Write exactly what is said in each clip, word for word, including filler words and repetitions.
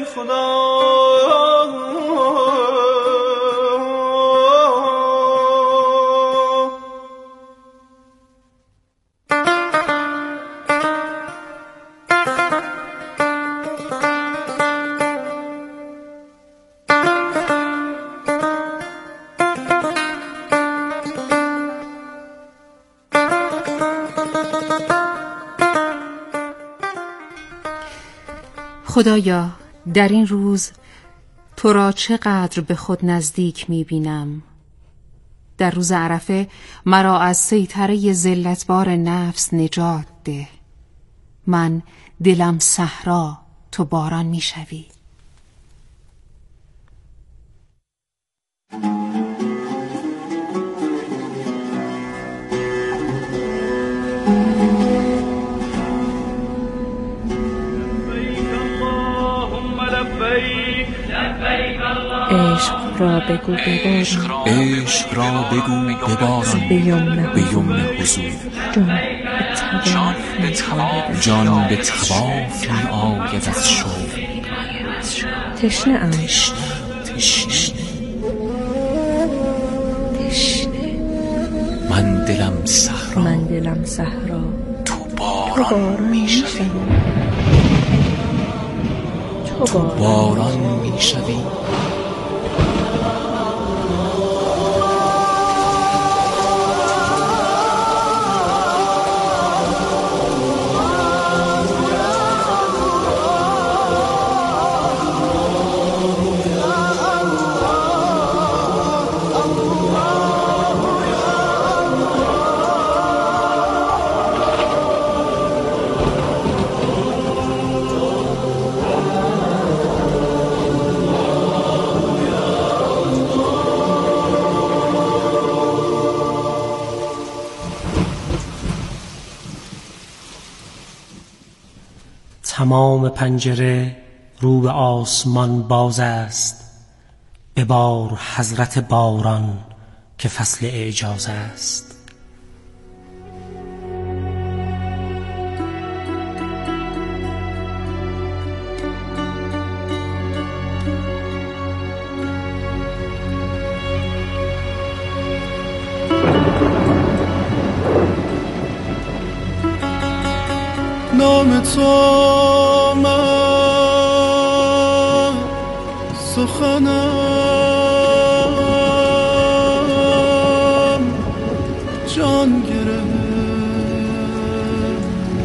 خدا خدایا در این روز تو را چقدر به خود نزدیک می‌بینم. در روز عرفه مرا از سیطره ذلتبار نفس نجات ده. من دلم صحرا، تو باران می‌شوی. عشق را بگو ببارم، عشق را بگو ببارم به یمن به یمن حضور. جان به تواف جان به تواف می آید از شوق. تشنه ام تشنه تشنه من دلم صحرا، من دلم صحرا، تو تو باران باران می شوی. می‌شوی. تو تو باران می شوی. تمام پنجره رو به آسمان باز است، ببار حضرت باران که فصل اعجاز است. نام تو من سخنم جان گرفت،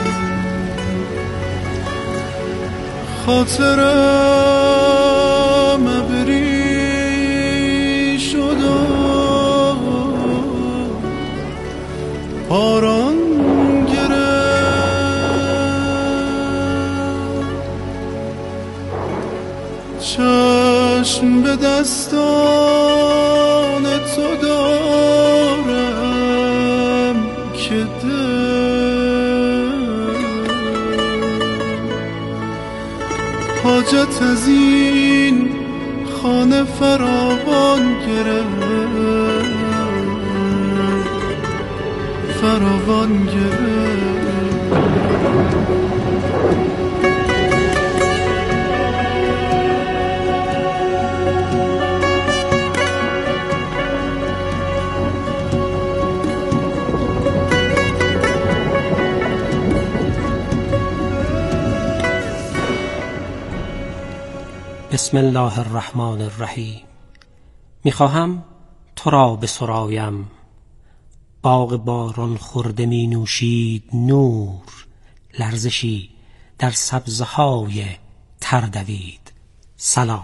خاطرم ابری شد و باران چشم به دستان تو دارم که دل حاجت از این خانه فراوان گرفت، فراوان گرفت. بسم الله الرحمن الرحیم. میخواهم تو را بسرایم، باغ باران خورده می نوشید نور، لرزشی در سبزهای تر دوید. سلام.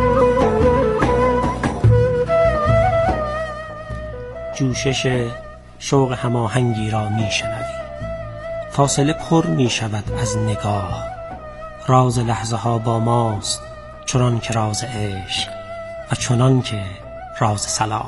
جوشش شوق هماهنگی را می شنوی. فاصله پر می شود از نگاه، راز لحظه ها با ماست چنان که راز عشق و چنان که راز سلام.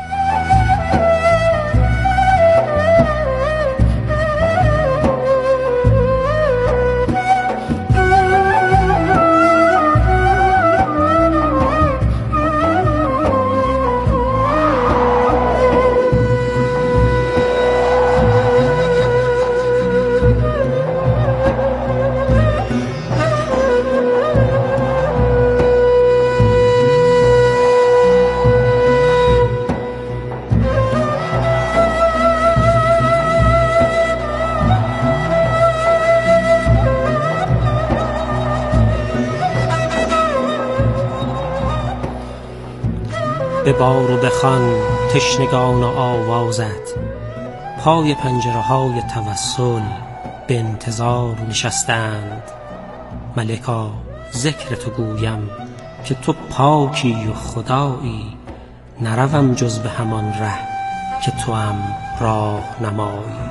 ببار و بخوان تشنگان آوازت، پای پنجره های توسل به انتظار نشستند. ملکا ذکر تو گویم که تو پاکی و خدایی، نروم جز به همان ره که تو هم راه نمایی.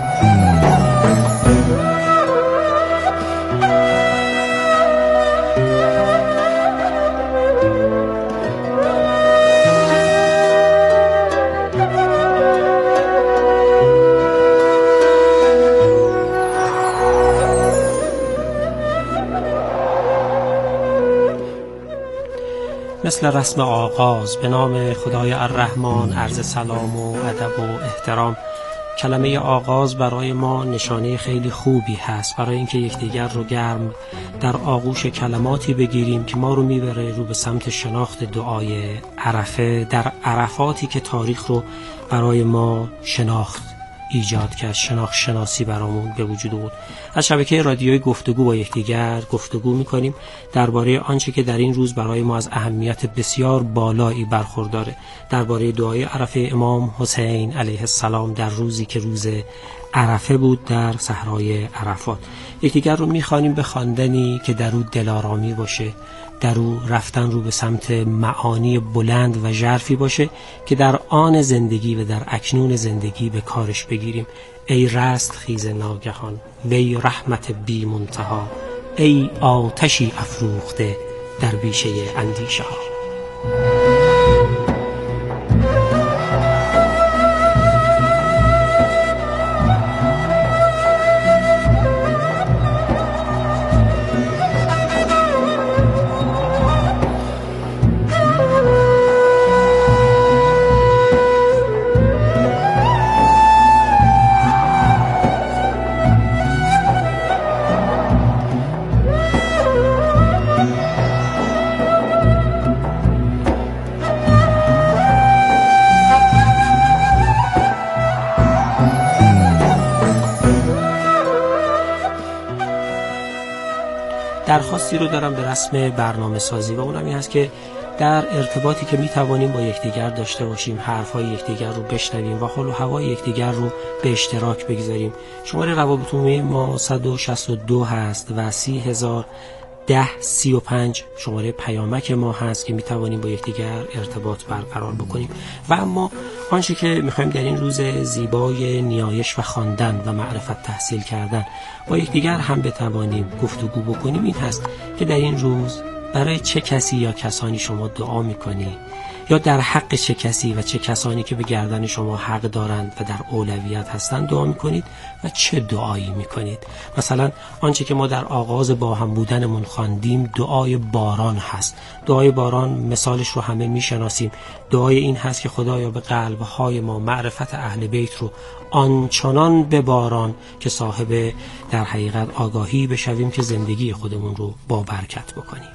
مثل رسم آغاز به نام خدای الرحمن عرض سلام و ادب و احترام. کلمه آغاز برای ما نشانه خیلی خوبی هست برای اینکه یکدیگر رو گرم در آغوش کلماتی بگیریم که ما رو میبره رو به سمت شناخت دعای عرفه، در عرفاتی که تاریخ رو برای ما شناخت ایجاد کرد، شناخت شناسی برامون به وجود بود. از شبکه رادیوی گفتگو با یکدیگر گفتگو میکنیم درباره آنچه که در این روز برای ما از اهمیت بسیار بالایی برخورداره، درباره دعای عرفه امام حسین علیه السلام در روزی که روز عرفه بود در صحرای عرفات. یکدیگر رو میخوانیم به خواندنی که در او دلارامی باشه، در او رفتن رو به سمت معانی بلند و ژرفی باشه که در آن زندگی و در اکنون زندگی به کارش بگیریم. ای رست خیز ناگهان، وی رحمت بی منتها، ای آتشی افروخته در بیشه اندیشه ها. درخواستی رو دارم به رسم برنامه سازی و اونم این هست که در ارتباطی که میتوانیم با یکدیگر داشته باشیم، حرفای یکدیگر رو بشنویم و حال و هوای یکدیگر رو به اشتراک بگذاریم. شماره روابط عمومی ما صد و شصت و دو هست و سی هزار ده سی و پنج شماره پیامک ما هست که میتوانیم با یکدیگر ارتباط برقرار بکنیم. و اما آنچه که میخوایم در این روز زیبای نیایش و خواندن و معرفت تحصیل کردن با یکدیگر هم بتوانیم گفتگو بکنیم این هست که در این روز برای چه کسی یا کسانی شما دعا میکنی، یا در حق چه کسی و چه کسانی که به گردن شما حق دارند و در اولویت هستند دعا میکنید و چه دعایی میکنید. مثلا آنچه که ما در آغاز با هم بودنمون خواندیم دعای باران هست. دعای باران مثالش رو همه میشناسیم. دعای این هست که خدایا به قلبهای ما معرفت اهل بیت رو آنچنان بباران که صاحب در حقیقت آگاهی بشویم که زندگی خودمون رو با برکت بکنیم.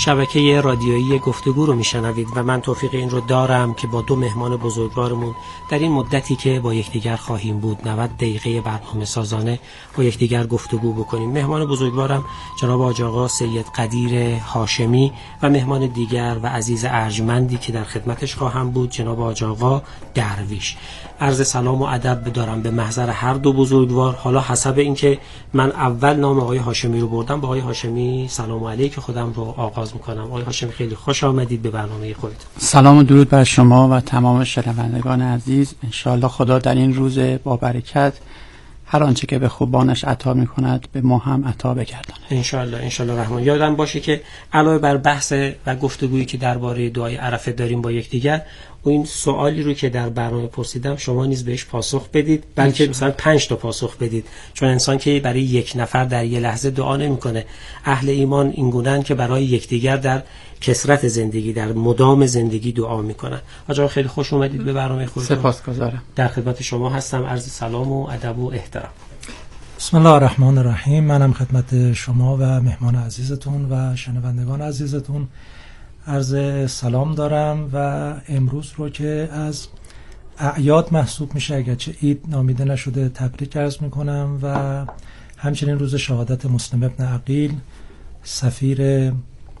شبکه رادیویی گفتگو رو میشنوید و من توفیق این رو دارم که با دو مهمان بزرگوارمون در این مدتی که با یکدیگر خواهیم بود نود دقیقه برنامه سازانه با یکدیگر گفتگو بکنیم. مهمان بزرگوارم جناب حاج آقا سید قدیر هاشمی و مهمان دیگر و عزیز ارجمندی که در خدمتش خواهم بود جناب حاج آقا درویش. عرض سلام و ادب دارم به محضر هر دو بزرگوار. حالا حسب اینکه من اول نام آقای هاشمی رو بردم، با آقای هاشمی سلام علیک خودم رو آغاز میکنم. آقای هاشمی خیلی خوش آمدید به برنامه خودتون. سلام و درود بر شما و تمام شنوندگان عزیز. انشاءالله خدا در این روز با برکت هر آنچه که به خوبانش عطا میکند به ما هم عطا بگرداند. انشاءالله انشاءالله رحمان. یادم باشه که علاوه بر بحث و گفتگویی که درباره دعای عرفه داریم با یکدیگر، و این سوالی رو که در برنامه پرسیدم شما نیز بهش پاسخ بدید، بلکه مثلا پنج تا پاسخ بدید، چون انسان که برای یک نفر در یک لحظه دعا نمیکنه. اهل ایمان اینگونن که برای یکدیگر در کثرت زندگی، در مدام زندگی دعا میکنن. آقا خیلی خوش اومدید به برنامه خودتون. سپاسگزارم. در خدمت شما هستم. عرض سلام و ادب و احترام. بسم الله الرحمن الرحیم. منم خدمت شما و مهمان عزیزتون و شنوندگان عزیزتون عرض سلام دارم و امروز رو که از اعیاد محسوب میشه، اگرچه عید نامیده نشده، تبریک عرض میکنم و همچنین روز شهادت مسلم ابن عقیل سفیر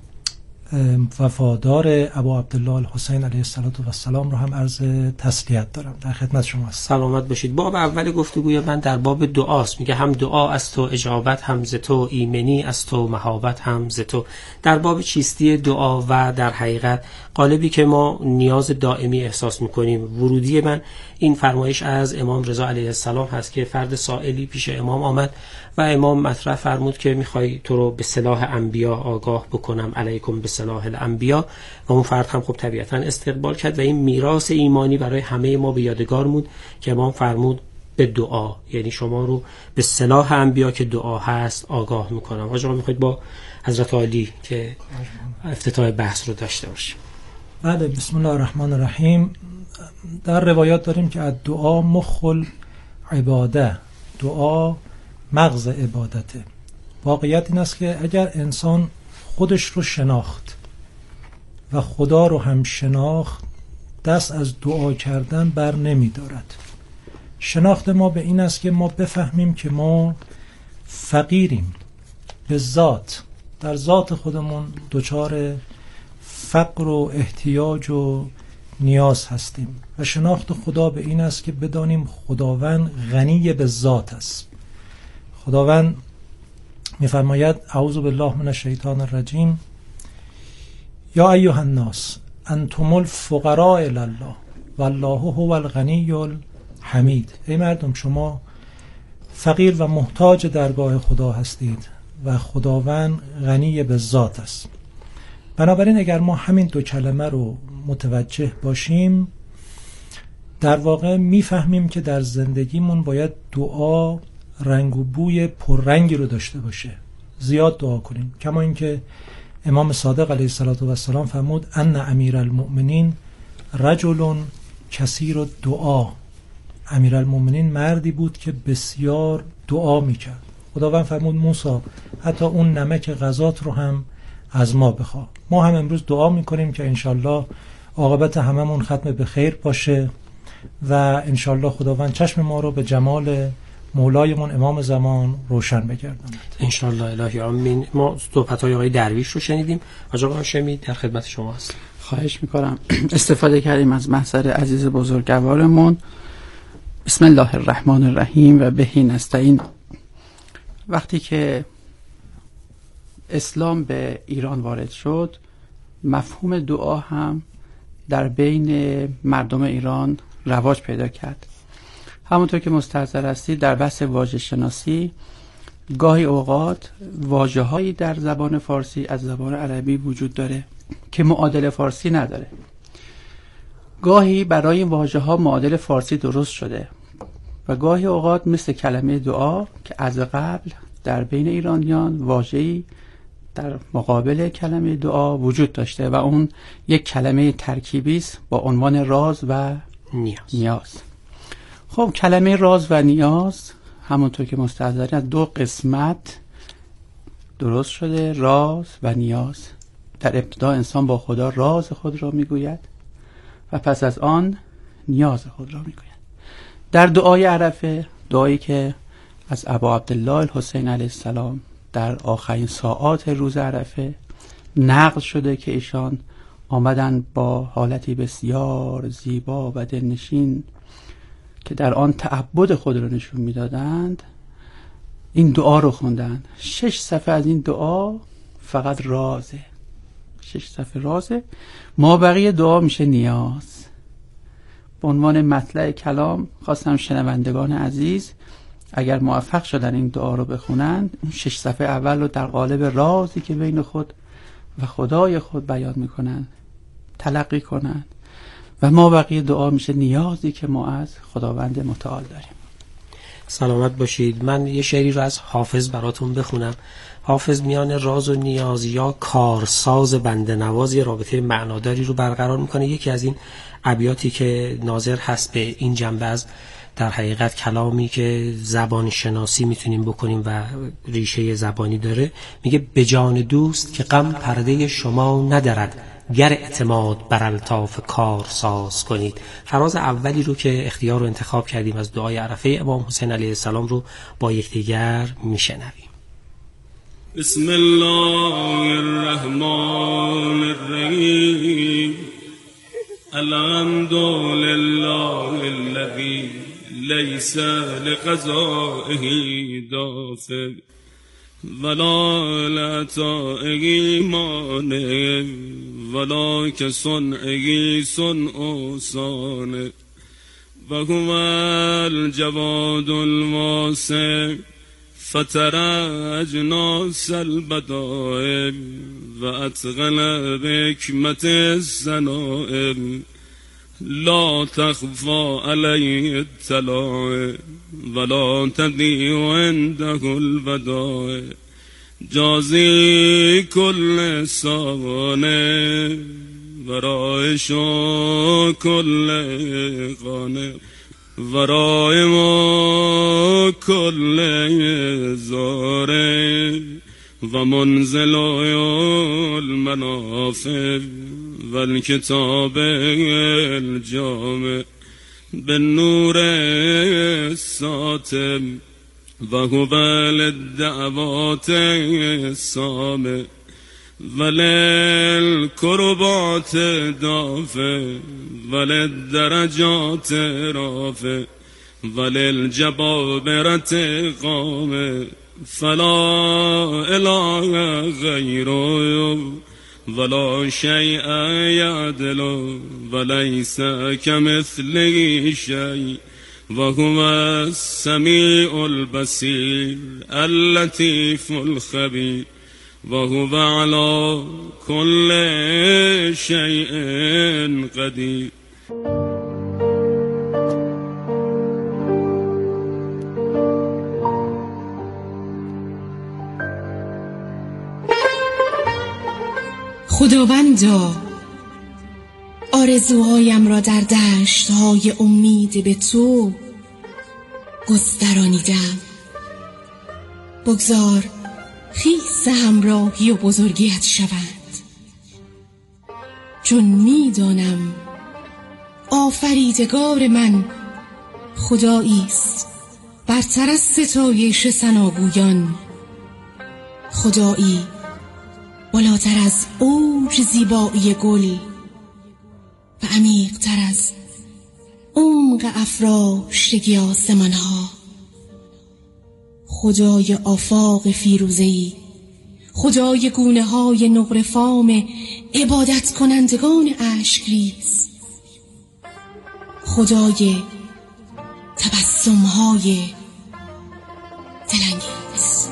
وفادار ابو عبدالله الحسین علیه السلام رو هم عرض تسلیت دارم. در خدمت شما هستم. سلامت باشید. باب اول گفتگوی من در باب دعاست. میگه هم دعا از تو، اجابت هم ز تو، ایمنی از تو، مهابت هم ز تو. در باب چیستی دعا و در حقیقت قالبی که ما نیاز دائمی احساس میکنیم. ورودی من این فرمایش از امام رضا علیه السلام هست که فرد سائلی پیش امام آمد و امام مطرح فرمود که میخوای تو رو به سلاح انبیا آگاه بکنم، علیکم به سلاح الانبیا. و اون فرد هم خب طبیعتا استقبال کرد و این میراث ایمانی برای همه ما به یادگار مود که امام فرمود به دعا، یعنی شما رو به سلاح انبیا که دعا هست آگاه میکنم. آقا میخواید با حضرت عالی که افتتاح بحث رو داشته باشیم. بله، بسم الله الرحمن الرحیم. در روایات داریم که از دعا مخل عباده، دعا مغز عبادته. واقعیت این است که اگر انسان خودش رو شناخت و خدا رو هم شناخت، دست از دعا کردن بر نمی دارد. شناخت ما به این است که ما بفهمیم که ما فقیریم به ذات، در ذات خودمون دچار فقر و احتیاج و نیاز هستیم و شناخت خدا به این است که بدانیم خداوند غنی به ذات است. خداوند می‌فرماید اعوذ بالله من الشیطان الرجیم یا ایها الناس انتم الفقراء الی الله والله هو الغنی الحمید. ای مردم، شما فقیر و محتاج درگاه خدا هستید و خداوند غنی به ذات است. بنابراین اگر ما همین دو کلمه رو متوجه باشیم، در واقع میفهمیم که در زندگیمون باید دعا رنگ و بوی پررنگی رو داشته باشه. زیاد دعا کنیم، کما اینکه امام صادق علیه السلام فرمود ان امیرالمؤمنین رجل کثیر الدعا. امیرالمؤمنین مردی بود که بسیار دعا میکرد. خداوند فرمود موسی حتی اون نمک غذات رو هم از ما بخواه. ما هم امروز دعا میکنیم که انشالله عاقبت هممون ختم به خیر باشه و انشالله خداوند چشم ما رو به جمال مولایمون امام زمان روشن بگرداند. انشالله الهی آمین. ما صحبت‌های آقای درویش رو شنیدیم. آقا هاشمی در خدمت شما هست. خواهش میکنم. استفاده کردیم از محضر عزیز بزرگوارمون. بسم الله الرحمن الرحیم و بهی نستعین. وقتی که اسلام به ایران وارد شد، مفهوم دعا هم در بین مردم ایران رواج پیدا کرد. همونطور که مستحضر هستید در بحث واژه شناسی گاهی اوقات واژه‌هایی در زبان فارسی از زبان عربی وجود داره که معادل فارسی نداره. گاهی برای واژه‌ها معادل فارسی درست شده و گاهی اوقات مثل کلمه دعا که از قبل در بین ایرانیان واژه‌ای در مقابل کلمه دعا وجود داشته و اون یک کلمه ترکیبی است با عنوان راز و نیاز. نیاز. خب کلمه راز و نیاز همونطور که مستحضرین از دو قسمت درست شده، راز و نیاز. در ابتدا انسان با خدا راز خود را میگوید و پس از آن نیاز خود را میگوید. در دعای عرفه، دعایی که از ابا عبدالله الحسین علیه السلام در آخرین ساعات روز عرفه نقل شده که ایشان آمدن با حالتی بسیار زیبا و دلنشین که در آن تعبد خود را نشون میدادند، این دعا رو خوندن. شش صفحه از این دعا فقط رازه، شش صفحه رازه، ما بقیه دعا میشه نیاز. به عنوان مطلع کلام خواستم شنوندگان عزیز اگر موفق شدن این دعا رو بخونن، اون شش صفحه اول رو در قالب رازی که بین خود و خدای خود بیان میکنن تلقی کنن و ما بقیه دعا میشه نیازی که ما از خداوند متعال داریم. سلامت باشید. من یه شعری رو از حافظ براتون بخونم. حافظ میان راز و نیاز یا کارساز بنده نواز یه رابطه معناداری رو برقرار میکنه. یکی از این ابیاتی که ناظر هست به این جنبه از در حقیقت کلامی که زبان شناسی میتونیم بکنیم و ریشه زبانی داره، میگه به جان دوست که غم پرده شما ندارد، گر اعتماد بر الطاف کار ساز کنید. فراز اولی رو که اختیار رو انتخاب کردیم از دعای عرفه امام حسین علیه السلام رو با یکدیگر میشنویم. بسم الله الرحمن الرحیم. الحمد لله الذی لیس لقضائه دافع ولا لعطائه مانع ولا كصنعه صنع صانع و هو الجواد الواسع فتر اجناس البدائع و اتقن بحکمت الصنائع لا تخفى عليه الطلائع ولا تضيع عنده الودائع جازي كل صانع ورائش كل قانع ورائم كل زارع و منزل المنافع والکتاب الجامع بالنور الساطع و هو للدعوات السامع وللقربات دافع وللدرجات رافع وللجبابرة قامع فلا اله غیره ولا شيء يعدل وليس كمثله شيء وهو السميع البصير اللطيف الخبير وهو على كل شيء قدير. خداوندا آرزوهایم را در دشت‌های امید به تو گسترانیدم. بگذار خیس همراهی و بزرگیت شوند، چون میدانم آفریدگار من خدایی است برتر از ستایش ثناگویان، خدایی بالاتر از اوج زیبایی گل و عمیق‌تر از عمق افراشتگی آسمان‌ها، خدای آفاق فیروزه‌ای، خدای گونه‌های نقره‌فام عبادت کنندگان اشکریز، خدای تبسم‌های دلانگیز.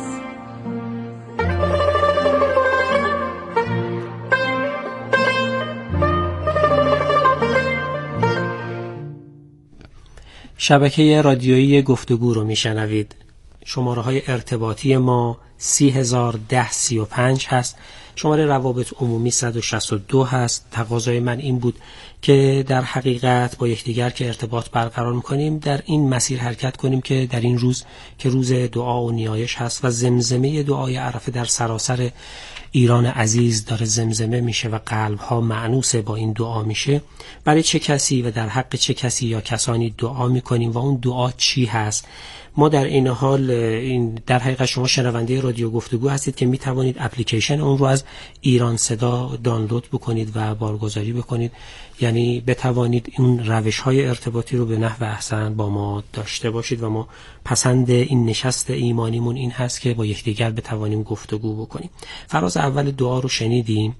شبکه رادیویی گفتگو رو میشنوید. شماره های ارتباطی ما سی هزار ده سی و پنج هست. شماره روابط عمومی صد و شصت و دو هست. تقاضای من این بود که در حقیقت با یکدیگر که ارتباط برقرار می‌کنیم در این مسیر حرکت کنیم که در این روز که روز دعا و نیایش هست و زمزمه دعای عرفه در سراسر ایران عزیز داره زمزمه میشه و قلب‌ها مأنوس با این دعا میشه، برای چه کسی و در حق چه کسی یا کسانی دعا میکنیم و اون دعا چی هست. ما در این حال این در حقیقت شما شنونده رادیو گفتگو هستید که میتوانید اپلیکیشن اون رو از ایران صدا دانلود بکنید و بارگذاری بکنید، یعنی بتوانید این روش‌های ارتباطی رو به نحو احسن با ما داشته باشید و ما پسند این نشست ایمانیمون این هست که با یکدیگر بتوانیم گفتگو بکنیم. فراز اول دعا رو شنیدیم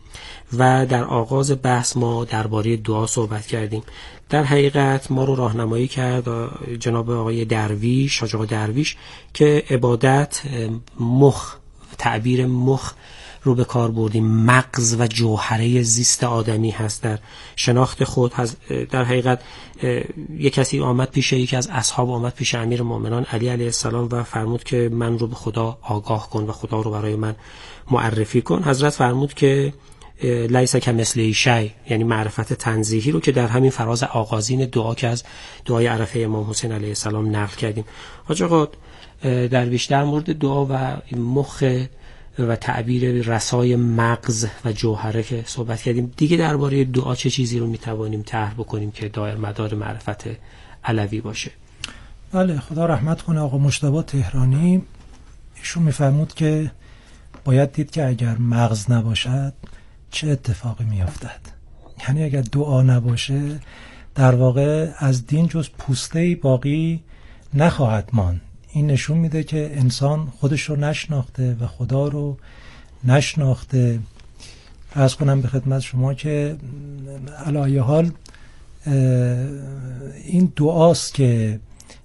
و در آغاز بحث ما درباره دعا صحبت کردیم. در حقیقت ما رو راهنمایی کرد جناب آقای درویش، حاج آقا درویش، که عبادت مخ، تعبیر مخ رو به کار بردیم، مغز و جوهره زیست آدمی هست در شناخت خود. در حقیقت یک کسی آمد پیش یکی از اصحاب آمد پیش امیر المؤمنان علی علیه السلام و فرمود که من رو به خدا آگاه کن و خدا رو برای من معرفی کن. حضرت فرمود که لیس کمثله شیء، یعنی معرفت تنزیهی رو که در همین فراز آغازین دعا که از دعای عرفه امام حسین علیه السلام نقل کردیم. حاج آقا درویش در مورد دعا و مخ و تعبیر رسای مغز و جوهره که صحبت کردیم، دیگه درباره دعا چه چیزی رو میتوانیم طرح بکنیم که دایر مدار معرفت علوی باشه؟ بله، خدا رحمت کنه آقا مجتبی تهرانی. ایشون میفرمود که باید دید که اگر مغز نباشد چه اتفاقی میافتد. یعنی اگر دعا نباشه در واقع از دین جز پوسته‌ای باقی نخواهد ماند. این نشون میده که انسان خودش رو نشناخته و خدا رو نشناخته. عرض کنم به خدمت شما که علی ای حال این دعاست که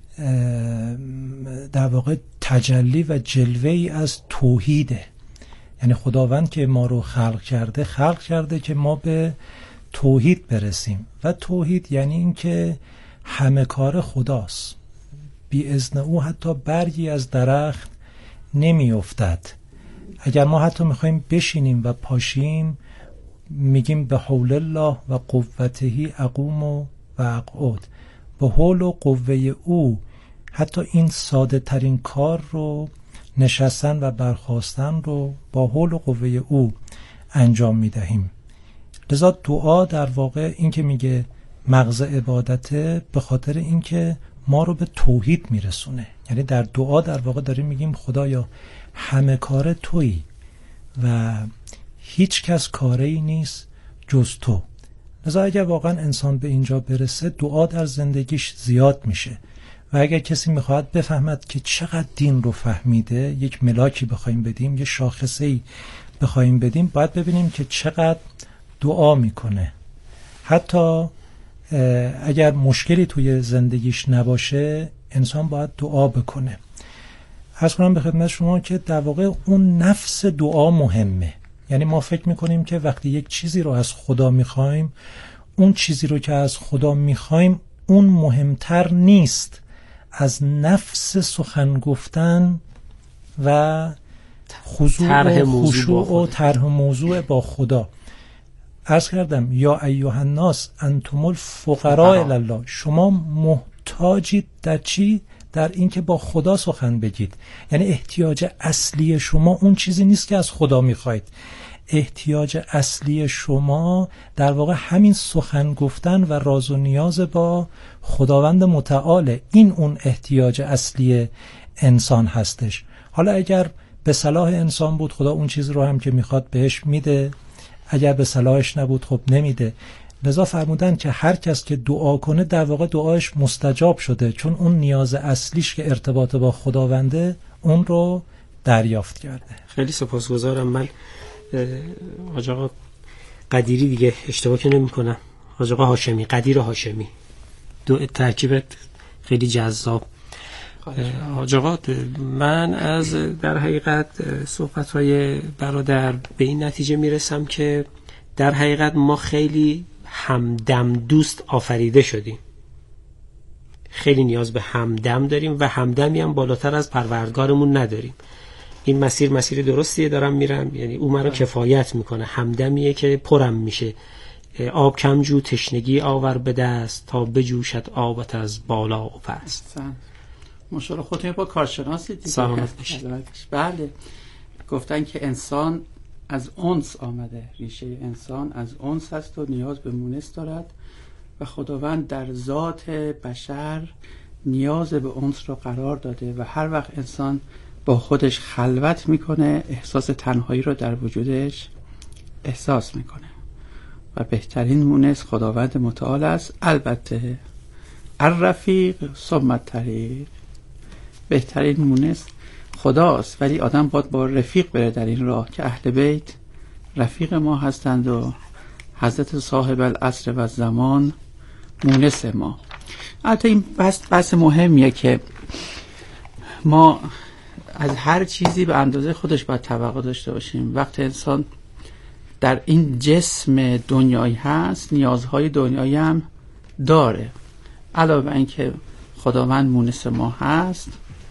در واقع تجلی و جلوه‌ای از توحیده. یعنی خداوند که ما رو خلق کرده خلق کرده که ما به توحید برسیم و توحید یعنی این که همه کار خداست. بی اذن او حتی برگی از درخت نمی افتد. اگر ما حتی میخوایم بشینیم و پاشیم میگیم به حول الله و قوته اقوم و اقعد. به حول و قوه او حتی این ساده ترین کار رو، نشستن و برخاستن رو، با حول و قوه او انجام میدهیم. لذا دعا در واقع این که میگه مغز عبادته به خاطر این که ما رو به توحید میرسونه. یعنی در دعا در واقع داریم میگیم خدایا همه کار تویی و هیچ کس کاری نیست جز تو. لذا اگر واقعا انسان به اینجا برسه دعا در زندگیش زیاد میشه و اگر کسی میخواد بفهمد که چقدر دین رو فهمیده، یک ملاکی بخوایم بدیم، یک شاخصه‌ای بخوایم بدیم، باید ببینیم که چقدر دعا میکنه. حتی اگر مشکلی توی زندگیش نباشه انسان باید دعا بکنه. عرض کنم به خدمت شما که در واقع اون نفس دعا مهمه. یعنی ما فکر میکنیم که وقتی یک چیزی رو از خدا میخوایم، اون چیزی رو که از خدا میخوایم اون مهمتر نیست از نفس سخن گفتن و خضوع و خشوع و طرح موضوع با خدا. عرض کردم یا ایها الناس انتم الفقراء الی الله، شما محتاجید در چی؟ در اینکه با خدا سخن بگید. یعنی احتیاج اصلی شما اون چیزی نیست که از خدا میخواید. احتیاج اصلی شما در واقع همین سخن گفتن و راز و نیاز با خداوند متعاله. این اون احتیاج اصلی انسان هستش. حالا اگر به صلاح انسان بود خدا اون چیز رو هم که میخواد بهش میده، اگر به صلاحش نبود خب نمیده. لذا فرمودن که هر کس که دعا کنه در واقع دعایش مستجاب شده، چون اون نیاز اصلیش که ارتباط با خداونده اون رو دریافت کرده. خیلی سپاسگزارم. من حاج آقا قدیری دیگه اشتباه که نمی کنم، حاج آقا هاشمی، قدیر هاشمی، دو ترکیب خیلی جذاب. حاج آقا من از در حقیقت صحبت‌های برادر به این نتیجه میرسم که در حقیقت ما خیلی همدم دوست آفریده شدیم. خیلی نیاز به همدم داریم و همدمی هم بالاتر از پروردگارمون نداریم. این مسیر مسیر درستیه دارم میرم، یعنی او منو کفایت میکنه. همدمیه که پرم میشه. آب کم جو تشنگی آور به دست، تا بجوشد آبت از بالا و پست. ماشاءالله خودتون با کارشناسی دیگه. سلامت باشید. بله، گفتن که انسان از انس آمده، ریشه انسان از انس هست و نیاز به مونس دارد و خداوند در ذات بشر نیاز به انس رو قرار داده و هر وقت انسان با خودش خلوت میکنه احساس تنهایی رو در وجودش احساس میکنه و بهترین مونس خداوند متعال است. البته الرفیق ثم الطریق، بهترین مونس خداست، ولی آدم باید با رفیق بره در این راه که اهل بیت رفیق ما هستند و حضرت صاحب العصر و زمان مونس ما. البته این بحث بحث مهمیه که ما از هر چیزی به اندازه خودش باید توقع داشته باشیم. وقتی انسان در این جسم دنیایی هست نیازهای دنیایی هم داره. علاوه بر اینکه خداوند مونس ما هست،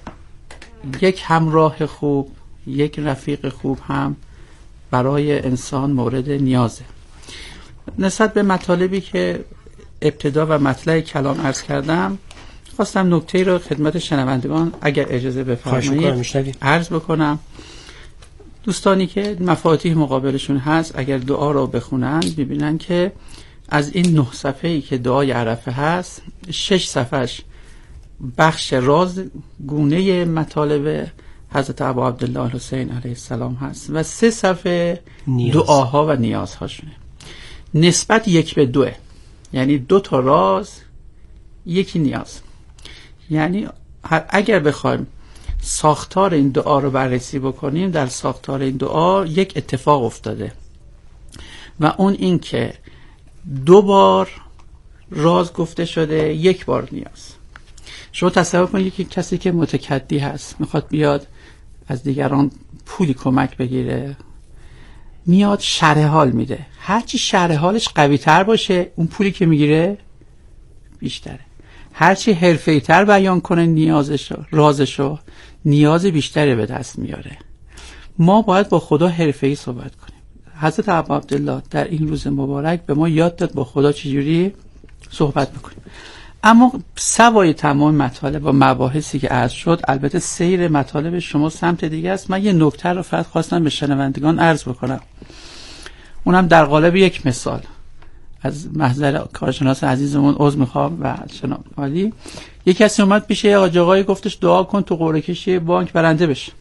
یک همراه خوب، یک رفیق خوب هم برای انسان مورد نیازه. نسبت به مطالبی که ابتدا و مطلع کلام عرض کردم، خواستم نکته رو خدمت شنوندگان اگر اجازه بفرمایید عرض بکنم. دوستانی که مفاتیح مقابلشون هست اگر دعا رو بخونن ببینن که از این نه صفحه‌ای که دعای عرفه هست، شش صفحش بخش راز گونه مطالب حضرت ابا عبدالله الحسین علیه السلام هست و سه صفحه نیاز. دعاها و نیازهاشونه. نسبت یک به دوه، یعنی دو تا راز یکی نیاز. یعنی اگر بخوایم ساختار این دعا رو بررسی بکنیم، در ساختار این دعا یک اتفاق افتاده و اون این که دو بار راز گفته شده، یک بار نیاز. شما تصور کنید که کسی که متکدی هست میخواد بیاد از دیگران پولی کمک بگیره، میاد شرح حال میده. هرچی شرح حالش قوی تر باشه اون پولی که میگیره بیشتره. هرچی حرفه‌ای تر بیان کنه نیازشو، رازشو، نیاز بیشتری به دست میاره. ما باید با خدا حرفه‌ای صحبت کنیم. حضرت ابا عبدالله در این روز مبارک به ما یاد داد با خدا چجوری صحبت بکنیم. اما سوای تمام مطالب و مباحثی که عرض شد، البته سیر مطالب شما سمت دیگه است. من یه نکته رو فقط خواستم به شنوندگان عرض بکنم، اونم در قالب یک مثال. از محضر کارشناس عزیزمون عذر میخوام و جناب عالی، یک کسی اومد پیش آقا آقای گفتش دعا کن تو قرعه کشی بانک برنده بشه.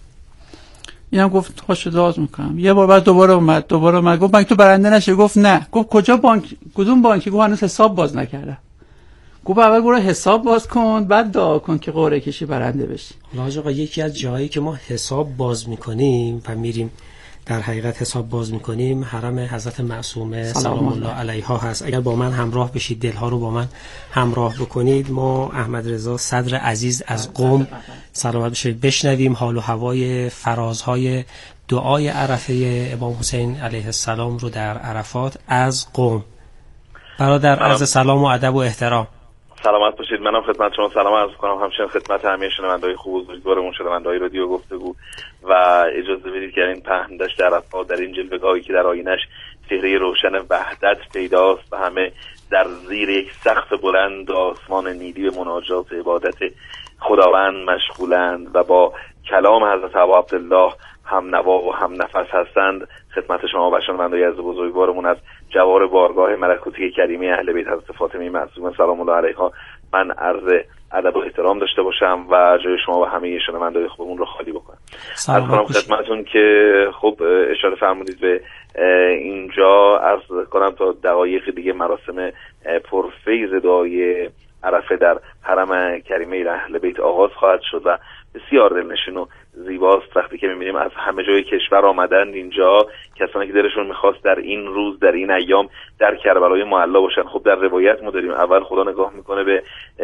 اینم گفت خوش دعا میکنم. یه بار بعد دوباره اومد دوباره اومد گفت بانک تو برنده نشه. گفت نه. گفت کجا بانک؟ کدوم بانکی؟ گفت هنوز حساب باز نکردم. گفت اول برو حساب باز کن بعد دعا کن که قرعه کشی برنده بشی. حاج آقا یکی از جاهایی که ما حساب باز میکنیم و میریم در حقیقت حساب باز میکنیم حرم حضرت معصومه سلام الله علیها هست. اگر با من همراه بشید، دلها رو با من همراه بکنید، ما احمد رضا صدر عزیز از قم سلامت بشید بشنویم حال و هوای فرازهای دعای عرفه امام حسین علیه السلام رو در عرفات از قم. برادر عرض سلام و ادب و احترام. سلامت باشید. منم خدمت شما سلام عرض کنم، همچنین خدمت همه شنونده‌های خوب و بزرگوارمون، شنونده‌های رادیو گفتگو، و اجازه بدید که این پهندش در عرفات، در این جلوه‌گاهی که در آینش چهره روشن وحدت پیداست و همه در زیر یک سقف بلند آسمان نیلی به مناجات عبادت خداوند مشغولند و با کلام حضرت ابا عبدالله هم نوا و هم نفس هستند، خدمت شما و شنونده‌های عزیز بزرگوارمون از جوار بارگاه ملکوتی کریمه اهل بیت حضرت فاطمه معصومه سلام الله علیها من عرض ادب و احترام داشته باشم و جای شما و همه شنونده‌های خوبمون رو خالی بکنم. از کنم خدمتتون که خب اشاره فرمودید به اینجا، عرض کنم تا دقایق دیگه مراسم پرفیض دعای عرفه در حرم کریمه اهل بیت آغاز خواهد شد و بسیار دلنشین و زیباست وقتی که می‌بینیم از همه جای کشور آمدن اینجا کسانی که دلشون می‌خواست در این روز در این ایام در کربلای معلا باشن. خب در روایت ما داریم اول خدا نگاه میکنه به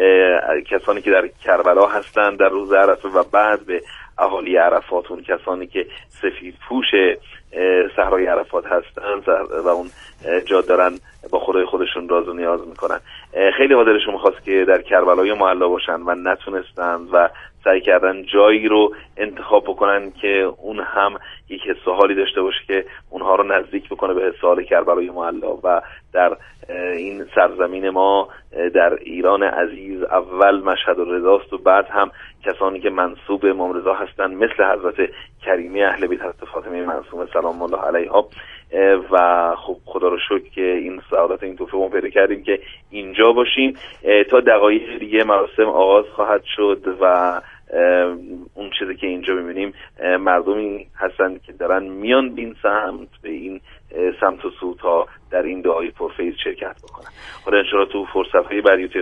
کسانی که در کربلا هستن در روز عرفه و بعد به اهالی عرفات، اون کسانی که سفید پوش صحرای عرفات هستن و اون جا دارن با خدای خودشون راز و نیاز میکنن. خیلی ها دلشون میخواست که در کربلای معلا باشن و نتونستن و سعی کردن جایی رو انتخاب بکنن که اون هم یک حس و حالی داشته باشه که اونها رو نزدیک بکنه به حس و حال کربلای معلا. و در این سرزمین ما در ایران عزیز اول مشهد الرضاست و بعد هم کسانی که منسوب امام رضا هستند مثل حضرت کریمه اهل بیت حضرت فاطمه معصومه سلام الله علیها. و خب خدا رو شکر که این سعادت این توفیق رو پیدا کردیم که اینجا باشیم. تا دقایق دیگه مراسم آغاز خواهد شد و اون چیزی که اینجا می‌بینیم مردمی هستند که دارن میان به این سمت به این سمت و سو تا در این دعای پرفیض شرکت بکنن. خدا انشاءالله تو فرصت‌های بعدی